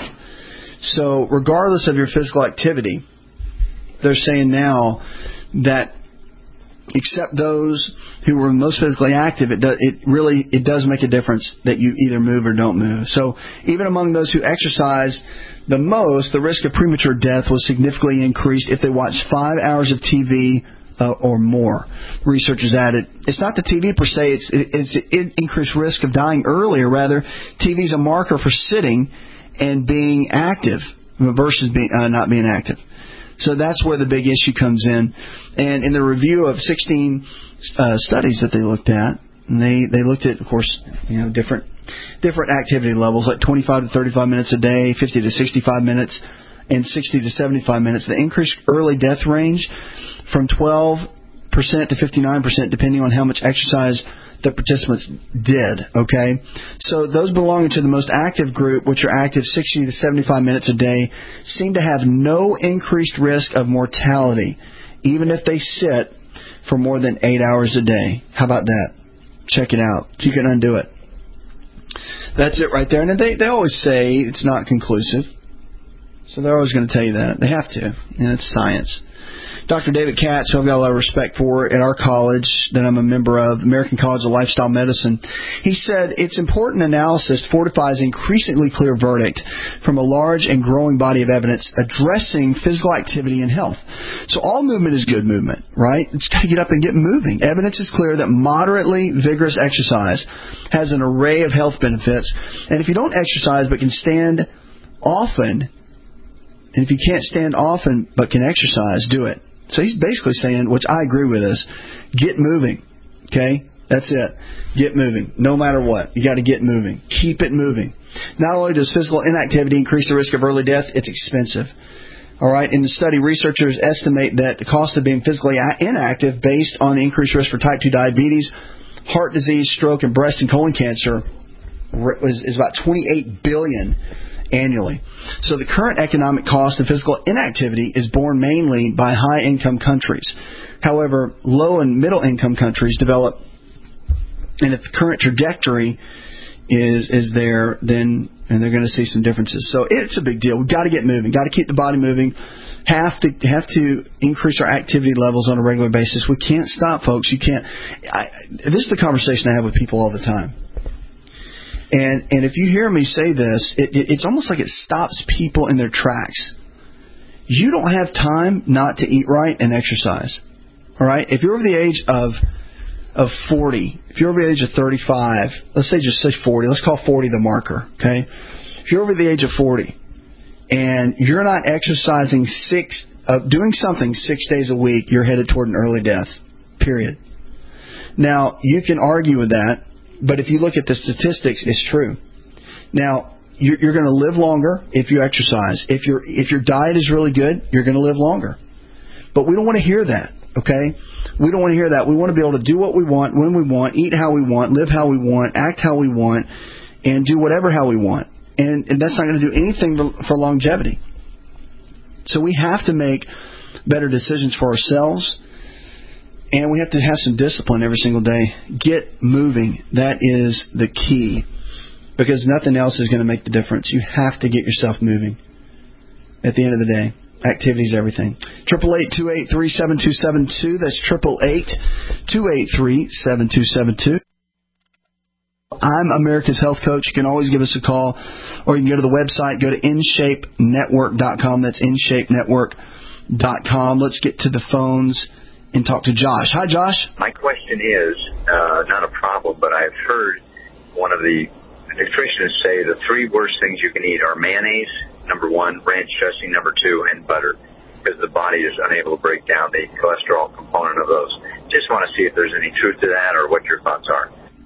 So regardless of your physical activity, they're saying now that except those who were most physically active, it, do, it really it does make a difference that you either move or don't move. So even among those who exercise the most, the risk of premature death was significantly increased if they watched five hours of T V uh, or more. Researchers added, it's not the T V per se, it's, it's an increased risk of dying earlier. Rather, T V is a marker for sitting and being active versus being, uh, not being active. So that's where the big issue comes in. And in the review of sixteen uh, studies that they looked at, and they, they looked at, of course, you know, different different activity levels, like twenty-five to thirty-five minutes a day, fifty to sixty-five minutes, and sixty to seventy-five minutes. The increased early death range from twelve percent to fifty-nine percent, depending on how much exercise the participants did, okay? So those belonging to the most active group, which are active sixty to seventy-five minutes a day, seem to have no increased risk of mortality, even if they sit for more than eight hours a day. How about that? Check it out. So you can undo it. That's it right there. And they, they always say it's not conclusive. So they're always going to tell you that. They have to. And it's science. Doctor David Katz, who I've got a lot of respect for at our college that I'm a member of, American College of Lifestyle Medicine, he said its important analysis fortifies increasingly clear verdict from a large and growing body of evidence addressing physical activity and health. So all movement is good movement, right? It's got to get up and get moving. Evidence is clear that moderately vigorous exercise has an array of health benefits, and if you don't exercise but can stand often, and if you can't stand often but can exercise, do it. So he's basically saying, which I agree with this, get moving, okay? That's it. Get moving, no matter what. You got to get moving. Keep it moving. Not only does physical inactivity increase the risk of early death, it's expensive. All right, in the study, researchers estimate that the cost of being physically inactive based on the increased risk for type two diabetes, heart disease, stroke, and breast and colon cancer is about twenty-eight billion dollars annually. So the current economic cost of physical inactivity is borne mainly by high-income countries. However, low- and middle-income countries develop, and if the current trajectory is is there, then and they're going to see some differences. So it's a big deal. We've got to get moving. Got to keep the body moving. Have to have to increase our activity levels on a regular basis. We can't stop, folks. You can't. I, this is the conversation I have with people all the time. And and if you hear me say this, it, it, it's almost like it stops people in their tracks. You don't have time not to eat right and exercise. All right? If you're over the age of of forty, if you're over the age of thirty-five, let's say just say forty. Let's call forty the marker. Okay? If you're over the age of forty and you're not exercising six, uh, doing something six days a week, you're headed toward an early death. Period. Now you can argue with that. But if you look at the statistics, it's true. Now, you're, you're going to live longer if you exercise. If your if your diet is really good, you're going to live longer. But we don't want to hear that, okay? We don't want to hear that. We want to be able to do what we want, when we want, eat how we want, live how we want, act how we want, and do whatever how we want. And, and that's not going to do anything for longevity. So we have to make better decisions for ourselves. And we have to have some discipline every single day. Get moving. That is the key. Because nothing else is going to make the difference. You have to get yourself moving. At the end of the day, activity is everything. eight eight eight, two eight three, seven two seven two. That's eight eight eight, two eight three, seven two seven two. I'm America's Health Coach. You can always give us a call. Or you can go to the website. Go to in shape network dot com. That's in shape network dot com. Let's get to the phones and talk to Josh. Hi, Josh. My question is, uh, not a problem, but I've heard one of the nutritionists say the three worst things you can eat are mayonnaise, number one, ranch dressing, number two, and butter, because the body is unable to break down the cholesterol component of those. Just want to see if there's any truth to that or what your thoughts are.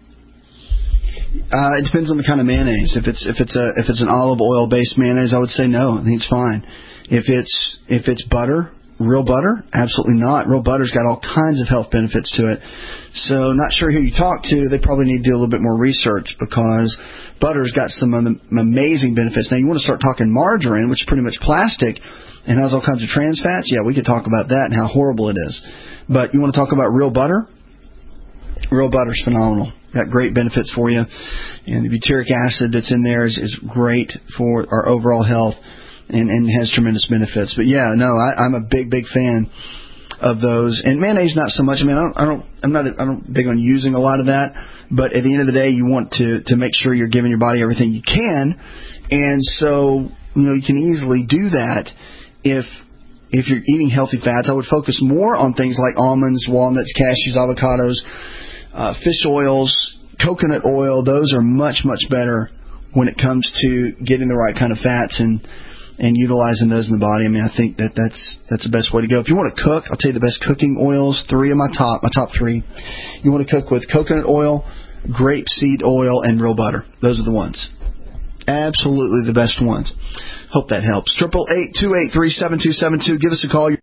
Uh, it depends on the kind of mayonnaise. If it's if it's a if it's an olive oil based mayonnaise, I would say no. I think it's fine. If it's if it's butter. Real butter? Absolutely not. Real butter's got all kinds of health benefits to it. So not sure who you talk to. They probably need to do a little bit more research because butter's got some amazing benefits. Now, you want to start talking margarine, which is pretty much plastic and has all kinds of trans fats. Yeah, we could talk about that and how horrible it is. But you want to talk about real butter? Real butter's phenomenal. Got great benefits for you. And the butyric acid that's in there is, is great for our overall health. And, and has tremendous benefits. But yeah, no, I, I'm a big, big fan of those. And mayonnaise, not so much. I mean, I don't, I don't, I'm not, I don't big on using a lot of that. But at the end of the day, you want to to make sure you're giving your body everything you can. And so, you know, you can easily do that if if you're eating healthy fats. I would focus more on things like almonds, walnuts, cashews, avocados, uh, fish oils, coconut oil. Those are much, much better when it comes to getting the right kind of fats and and utilizing those in the body. I mean, I think that that's that's the best way to go. If you want to cook, I'll tell you the best cooking oils, three of my top, my top three. You want to cook with coconut oil, grapeseed oil, and real butter. Those are the ones. Absolutely the best ones. Hope that helps. eight eight eight, two eight three, seven two seven two. Give us a call.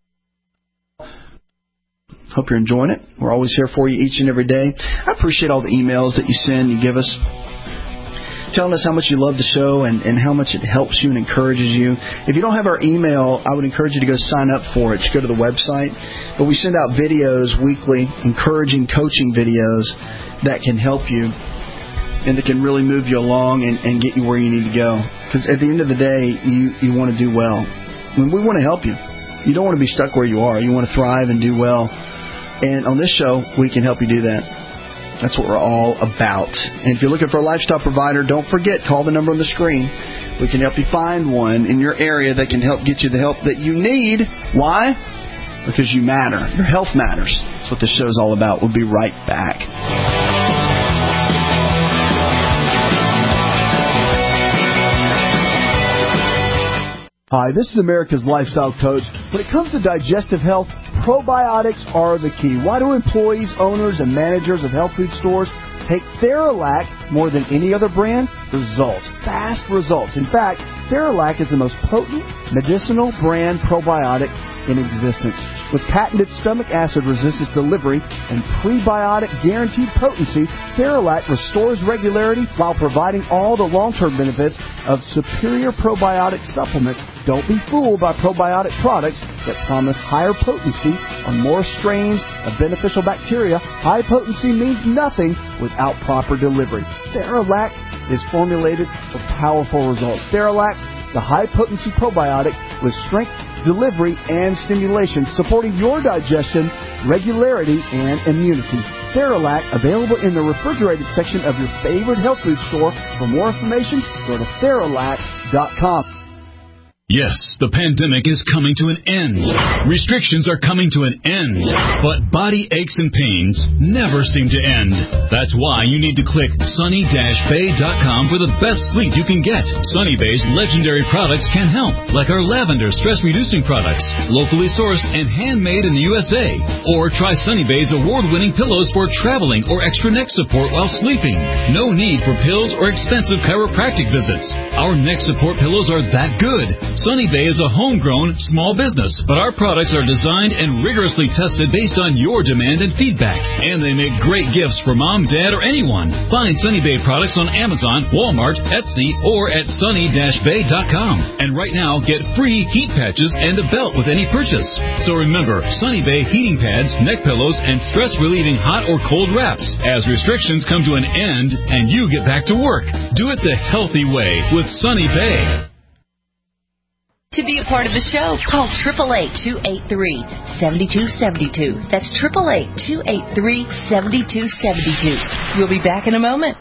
Hope you're enjoying it. We're always here for you each and every day. I appreciate all the emails that you send, you give us, telling us how much you love the show and, and how much it helps you and encourages you. If you don't have our email, I would encourage you to go sign up for it. Just go to the website. But we send out videos weekly, encouraging coaching videos that can help you and that can really move you along and, and get you where you need to go. Because at the end of the day, you, you want to do well. I mean, we want to help you. You don't want to be stuck where you are. You want to thrive and do well. And on this show, we can help you do that. That's what we're all about. And if you're looking for a lifestyle provider, don't forget, call the number on the screen. We can help you find one in your area that can help get you the help that you need. Why? Because you matter. Your health matters. That's what this show is all about. We'll be right back. Hi, this is America's Lifestyle Coach. When it comes to digestive health, probiotics are the key. Why do employees, owners, and managers of health food stores take Theralac more than any other brand? Results. Fast results. In fact, Theralac is the most potent medicinal brand probiotic in existence. With patented stomach acid resistance delivery and prebiotic guaranteed potency, Theralac restores regularity while providing all the long-term benefits of superior probiotic supplements. Don't be fooled by probiotic products that promise higher potency on more strains of beneficial bacteria. High potency means nothing without proper delivery. Theralac is formulated for powerful results. Theralac, the high-potency probiotic with strength, delivery, and stimulation, supporting your digestion, regularity, and immunity. Theralac, available in the refrigerated section of your favorite health food store. For more information, go to Theralac dot com. Yes, the pandemic is coming to an end. Restrictions are coming to an end. But body aches and pains never seem to end. That's why you need to click Sunny Bay dot com for the best sleep you can get. Sunny Bay's legendary products can help, like our lavender stress-reducing products, locally sourced and handmade in the U S A. Or try Sunny Bay's award-winning pillows for traveling or extra neck support while sleeping. No need for pills or expensive chiropractic visits. Our neck support pillows are that good. Sunny Bay is a homegrown, small business, but our products are designed and rigorously tested based on your demand and feedback. And they make great gifts for mom, dad, or anyone. Find Sunny Bay products on Amazon, Walmart, Etsy, or at Sunny Bay dot com. And right now, get free heat patches and a belt with any purchase. So remember, Sunny Bay heating pads, neck pillows, and stress-relieving hot or cold wraps. As restrictions come to an end and you get back to work, do it the healthy way with Sunny Bay. To be a part of the show, call eight eight eight, two eight three, seven two seven two. That's eight eight eight, two eight three, seven two seven two. We'll be back in a moment.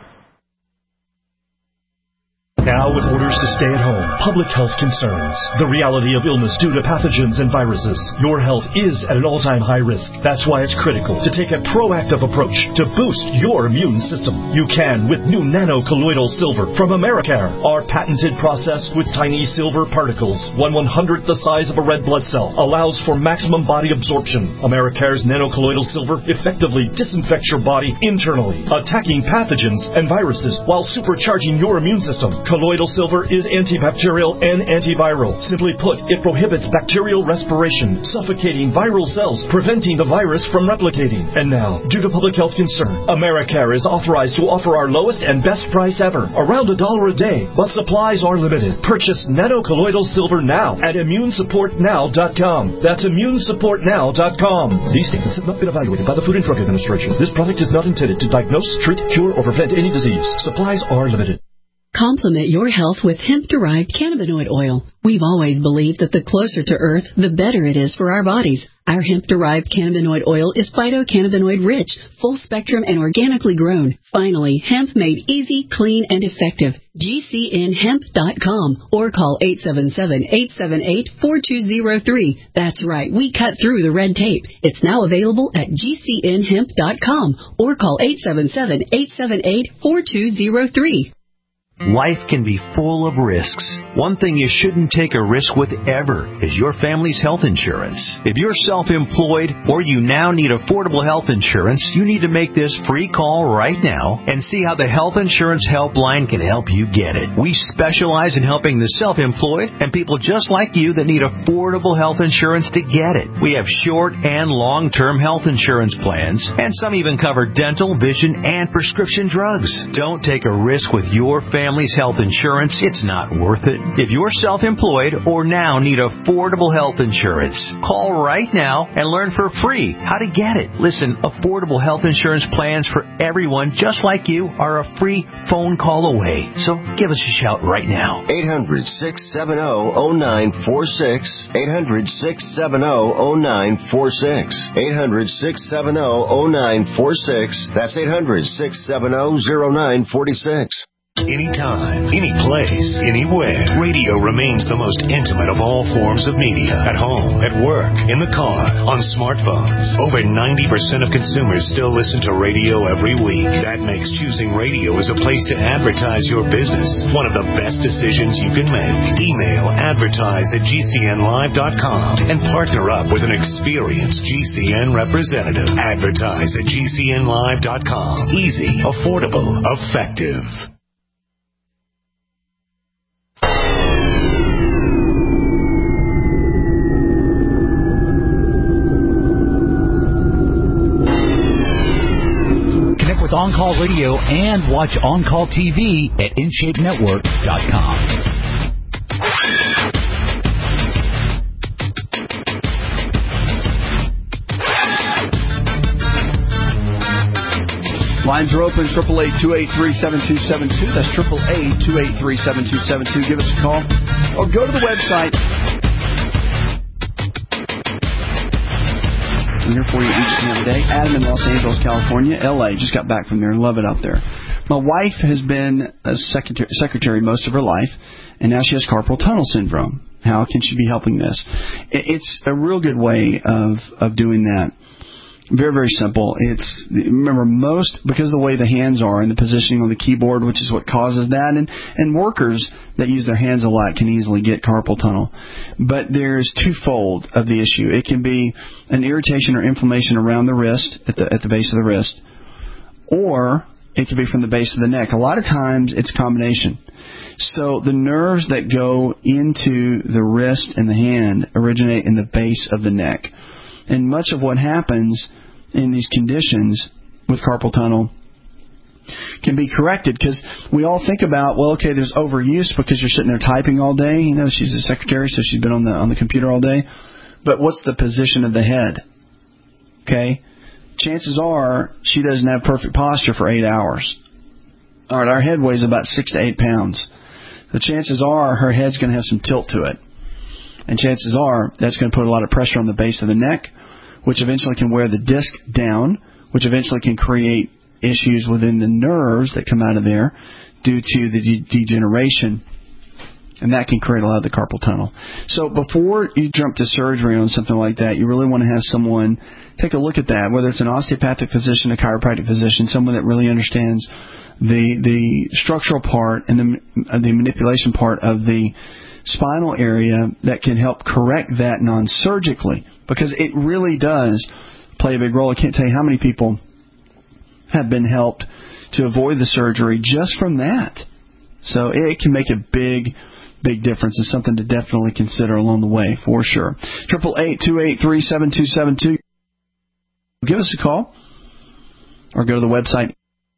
Now with orders to stay at home, public health concerns, the reality of illness due to pathogens and viruses, your health is at an all-time high risk. That's why it's critical to take a proactive approach to boost your immune system. You can with new nano-colloidal silver from Americare. Our patented process with tiny silver particles, one one-hundredth the size of a red blood cell, allows for maximum body absorption. Americare's nano-colloidal silver effectively disinfects your body internally, attacking pathogens and viruses while supercharging your immune system. Colloidal silver is antibacterial and antiviral. Simply put, it prohibits bacterial respiration, suffocating viral cells, preventing the virus from replicating. And now, due to public health concern, Americare is authorized to offer our lowest and best price ever, around a dollar a day, but supplies are limited. Purchase nano-colloidal silver now at immune support now dot com. That's immune support now dot com. These statements have not been evaluated by the Food and Drug Administration. This product is not intended to diagnose, treat, cure, or prevent any disease. Supplies are limited. Complement your health with hemp-derived cannabinoid oil. We've always believed that the closer to Earth, the better it is for our bodies. Our hemp-derived cannabinoid oil is phytocannabinoid-rich, full-spectrum, and organically grown. Finally, hemp made easy, clean, and effective. G C N hemp dot com or call eight seven seven, eight seven eight, four two zero three. That's right, we cut through the red tape. It's now available at G C N hemp dot com or call eight seven seven, eight seven eight, four two zero three. Life can be full of risks. One thing you shouldn't take a risk with ever is your family's health insurance. If you're self-employed or you now need affordable health insurance, you need to make this free call right now and see how the Health Insurance Helpline can help you get it. We specialize in helping the self-employed and people just like you that need affordable health insurance to get it. We have short and long-term health insurance plans, and some even cover dental, vision, and prescription drugs. Don't take a risk with your family. Family's health insurance, it's not worth it. If you're self-employed or now need affordable health insurance, call right now and learn for free how to get it. Listen, affordable health insurance plans for everyone just like you are a free phone call away. So give us a shout right now. eight hundred, six seven zero, zero nine four six. eight hundred, six seven zero, zero nine four six. eight hundred, six seven zero, zero nine four six. That's eight hundred, six seven zero, zero nine four six. Anytime, any place, anywhere. Radio remains the most intimate of all forms of media. At home, at work, in the car, on smartphones. Over ninety percent of consumers still listen to radio every week. That makes choosing radio as a place to advertise your business one of the best decisions you can make. Email advertise at G C N live dot com and partner up with an experienced G C N representative. Advertise at G C N live dot com. Easy, affordable, effective. On-Call Radio and watch On-Call T V at in shape network dot com. Lines are open, eight eight eight, two eight three, seven two seven two. That's eight eight eight, two eight three, seven two seven two. Give us a call or go to the website. I'm here for you each and every day. Adam in Los Angeles, California. L A, just got back from there. Love it out there. My wife has been a secretary, secretary most of her life, and now she has carpal tunnel syndrome. How can she be helping this? It's a real good way of, of doing that. Very, very simple. It's, remember, most, because of the way the hands are and the positioning on the keyboard, which is what causes that, and, and workers that use their hands a lot can easily get carpal tunnel. But there's twofold of the issue. It can be an irritation or inflammation around the wrist, at the, at the base of the wrist, or it can be from the base of the neck. A lot of times it's a combination. So the nerves that go into the wrist and the hand originate in the base of the neck. And much of what happens in these conditions with carpal tunnel can be corrected, because we all think about, well, okay, there's overuse because you're sitting there typing all day. You know, she's a secretary, so she's been on the on the computer all day. But what's the position of the head? Okay, chances are she doesn't have perfect posture for eight hours. All right, our head weighs about six to eight pounds. The chances are her head's going to have some tilt to it. And chances are that's going to put a lot of pressure on the base of the neck, which eventually can wear the disc down, which eventually can create issues within the nerves that come out of there due to the de- degeneration. And that can create a lot of the carpal tunnel. So before you jump to surgery on something like that, you really want to have someone take a look at that, whether it's an osteopathic physician, a chiropractic physician, someone that really understands the the structural part and the, the manipulation part of the spinal area that can help correct that non-surgically, because it really does play a big role. I can't tell you how many people have been helped to avoid the surgery just from that. So it can make a big, big difference. It's something to definitely consider along the way, for sure. eight eight eight, two eight three, seven two seven two. Give us a call or go to the website.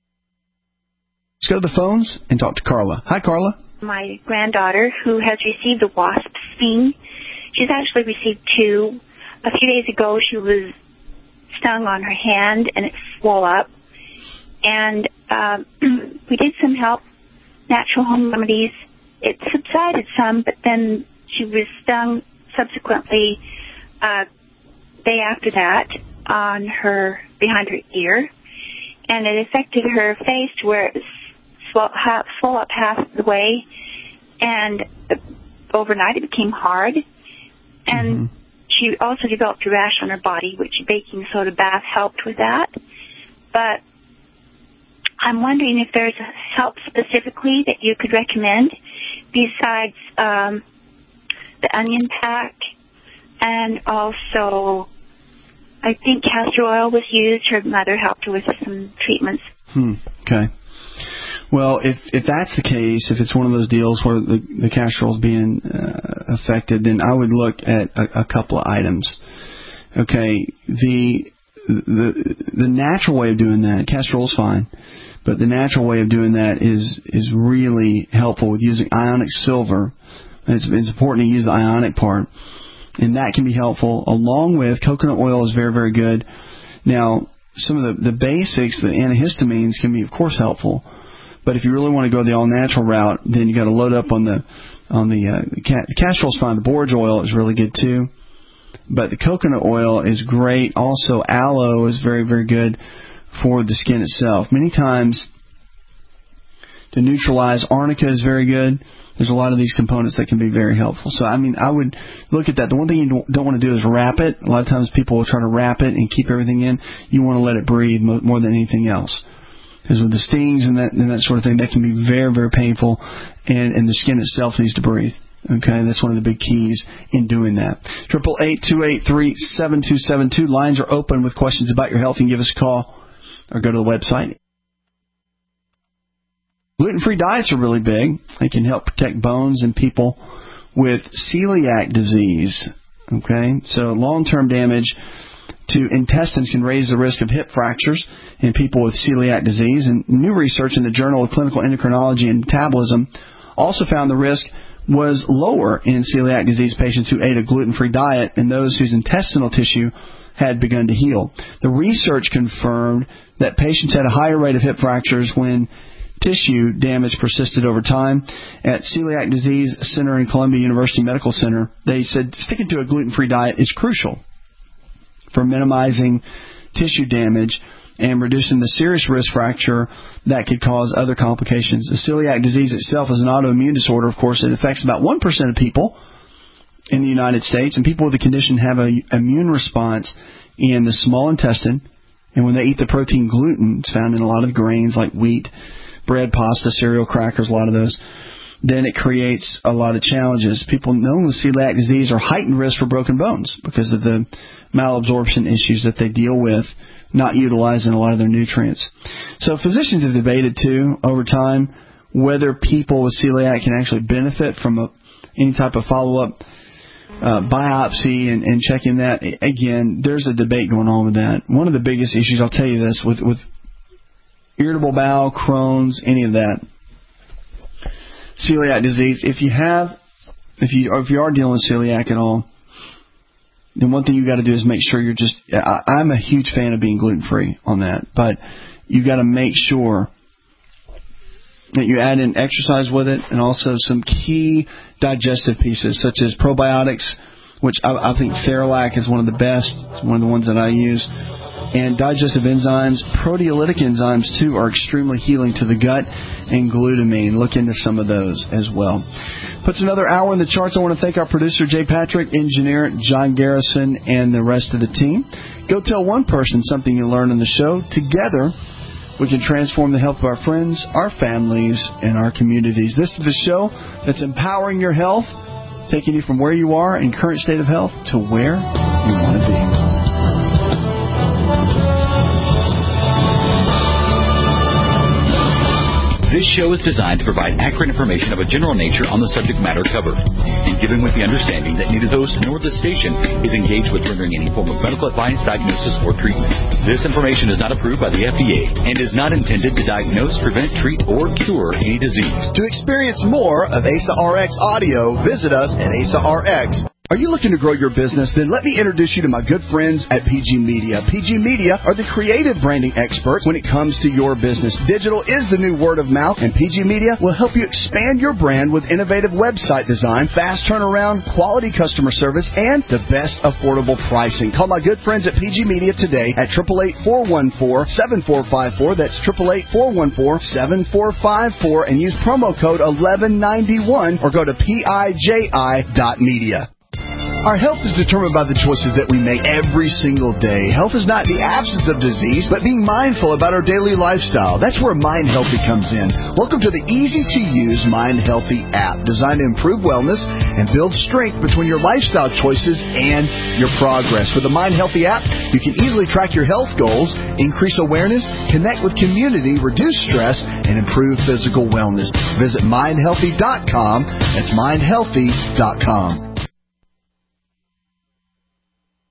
Let's go to the phones and talk to Carla. Hi, Carla. My granddaughter, who has received a wasp sting, she's actually received two. A few days ago, she was stung on her hand, and it swelled up. And um, we did some help, natural home remedies. It subsided some, but then she was stung subsequently uh, day after that on her, behind her ear. And it affected her face to where it swelled, half, swelled up half the way. And overnight it became hard. And mm-hmm. she also developed a rash on her body, which a baking soda bath helped with that. But I'm wondering if there's help specifically that you could recommend besides um, the onion pack, and also I think castor oil was used. Her mother helped her with some treatments. Hmm. Okay. Well, if if that's the case, if it's one of those deals where the, the castor oil is being uh, affected, then I would look at a, a couple of items. Okay. The the the natural way of doing that, castor oil is fine. But the natural way of doing that is is really helpful with using ionic silver. It's, it's important to use the ionic part, and that can be helpful. Along with coconut oil is very, very good. Now, some of the, the basics, the antihistamines, can be, of course, helpful. But if you really want to go the all-natural route, then you got to load up on the on the, uh, the, ca- the castor oil is fine. The borage oil is really good too. But the coconut oil is great. Also, aloe is very, very good for the skin itself. Many times, to neutralize, arnica is very good. There's a lot of these components that can be very helpful. So, I mean, I would look at that. The one thing you don't want to do is wrap it. A lot of times people will try to wrap it and keep everything in. You want to let it breathe more than anything else. Because with the stings and that and that sort of thing, that can be very, very painful, and, and the skin itself needs to breathe. Okay, that's one of the big keys in doing that. Triple eight two eight three seven two seven two. Lines are open with questions about your health. You can give us a call or go to the website. Gluten-free diets are really big. They can help protect bones in people with celiac disease. Okay, so long-term damage to intestines can raise the risk of hip fractures in people with celiac disease. And new research in the Journal of Clinical Endocrinology and Metabolism also found the risk was lower in celiac disease patients who ate a gluten-free diet and those whose intestinal tissue had begun to heal. The research confirmed that patients had a higher rate of hip fractures when tissue damage persisted over time. At Celiac Disease Center in Columbia University Medical Center, they said sticking to a gluten-free diet is crucial for minimizing tissue damage and reducing the serious risk fracture that could cause other complications. The celiac disease itself is an autoimmune disorder. Of course, it affects about one percent of people in the United States, and people with the condition have an immune response in the small intestine, and when they eat the protein gluten, it's found in a lot of the grains like wheat, bread, pasta, cereal, crackers, a lot of those, then it creates a lot of challenges. People known with celiac disease are heightened risk for broken bones because of the malabsorption issues that they deal with, not utilizing a lot of their nutrients. So physicians have debated, too, over time, whether people with celiac can actually benefit from a, any type of follow-up uh, biopsy and, and checking that. Again, there's a debate going on with that. One of the biggest issues, I'll tell you this, with, with irritable bowel, Crohn's, any of that, celiac disease, if you have, if you, or if you are dealing with celiac at all, then one thing you got to do is make sure you're just, I, I'm a huge fan of being gluten-free on that, but you got to make sure that you add in exercise with it and also some key digestive pieces such as probiotics, which I, I think Theralac is one of the best. It's one of the ones that I use. And digestive enzymes, proteolytic enzymes, too, are extremely healing to the gut, and glutamine. Look into some of those as well. Puts another hour in the charts. I want to thank our producer, Jay Patrick, engineer John Garrison, and the rest of the team. Go tell one person something you learned on the show. Together, we can transform the health of our friends, our families, and our communities. This is the show that's empowering your health, taking you from where you are in current state of health to where you want to be. This show is designed to provide accurate information of a general nature on the subject matter covered, and given with the understanding that neither host nor the station is engaged with rendering any form of medical advice, diagnosis, or treatment. This information is not approved by the F D A and is not intended to diagnose, prevent, treat, or cure any disease. To experience more of A S A R X audio, visit us at A S A R X. Are you looking to grow your business? Then let me introduce you to my good friends at P G Media. P G Media are the creative branding experts when it comes to your business. Digital is the new word of mouth, and P G Media will help you expand your brand with innovative website design, fast turnaround, quality customer service, and the best affordable pricing. Call my good friends at P G Media today at eight eight eight, four one four, seven four five four. That's eight eight eight, four one four, seven four five four, and use promo code eleven ninety-one or go to P I J I dot media. Our health is determined by the choices that we make every single day. Health is not the absence of disease, but being mindful about our daily lifestyle. That's where Mind Healthy comes in. Welcome to the easy-to-use Mind Healthy app, designed to improve wellness and build strength between your lifestyle choices and your progress. With the Mind Healthy app, you can easily track your health goals, increase awareness, connect with community, reduce stress, and improve physical wellness. Visit mind healthy dot com. That's mind healthy dot com.